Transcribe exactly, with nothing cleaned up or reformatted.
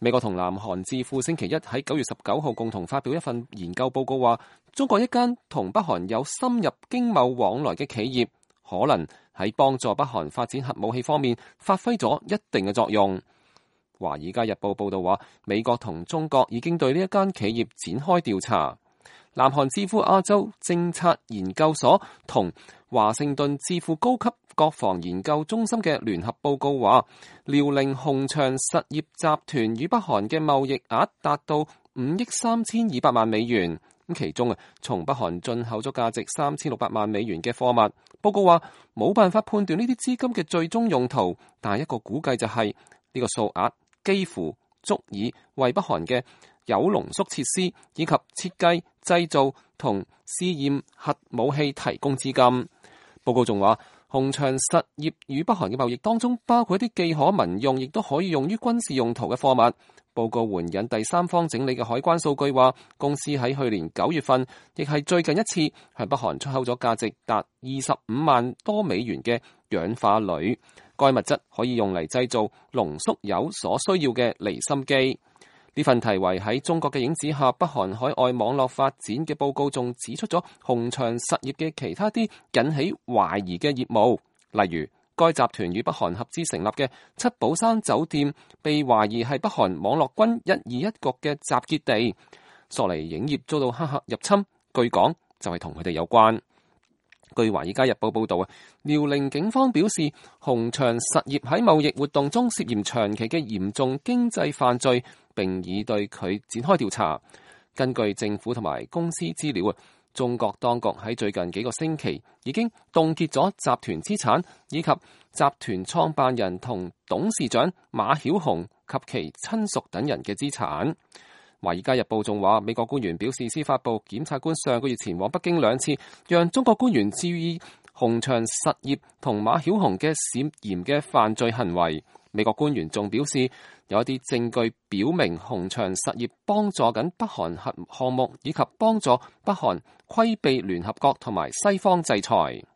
美國同南韓智庫星期一喺九月十九號共同發表一份研究報告，話中國一間同北韓有深入經貿往來嘅企業，可能喺幫助北韓發展核武器方面發揮咗一定嘅作用。華爾街日報報道話，美國同中國已經對呢一間企業展開調查。南韓智庫亞洲政策研究所同華盛頓智庫高級國防研究中心嘅聯合報告話，遼寧鴻翔實業集團與北韓嘅貿易額達到五億三千二百萬美元，咁其中啊，從北韓進口咗價值三千六百萬美元嘅貨物。報告話冇辦法判斷呢啲資金嘅最終用途，但係一個估計就係呢個數額幾乎足以為北韓嘅鈾濃縮設施以及設計、製造同試驗核武器提供資金。報告仲話，鴻翔實業與北韓嘅貿易當中包括一啲既可民用，亦都可以用於軍事用途嘅貨物。報告援引第三方整理嘅海關數據話，公司喺去年九月份，亦係最近一次向北韓出口咗價值達二十五萬多美元嘅氧化鋁。該物質可以用嚟製造濃縮鈾所需要嘅離心機。呢份題為喺中國嘅影子下北韓海外網絡發展嘅報告，仲指出咗鴻翔實業嘅其他啲引起懷疑嘅業務，例如該集團與北韓合資成立嘅七寶山酒店被懷疑係北韓網絡軍一二一局嘅集結地，索尼影業遭到黑客入侵，據講就係同佢哋有關。據華爾街日報報道啊，遼寧警方表示，鴻翔實業喺貿易活動中涉嫌長期嘅嚴重經濟犯罪，並已對佢展開調查。根據政府同埋公司資料啊，中國當局喺最近幾個星期已經凍結咗集團資產，以及集團創辦人同董事長馬曉紅及其親屬等人嘅資產。華爾街日報仲話，美國官員表示，司法部檢察官上個月前往北京兩次，讓中國官員注意鴻翔實業同馬曉紅嘅涉嫌嘅犯罪行為。美國官員仲表示，有一啲證據表明鴻翔實業幫助緊北韓核項目，以及幫助北韓規避聯合國同埋西方制裁。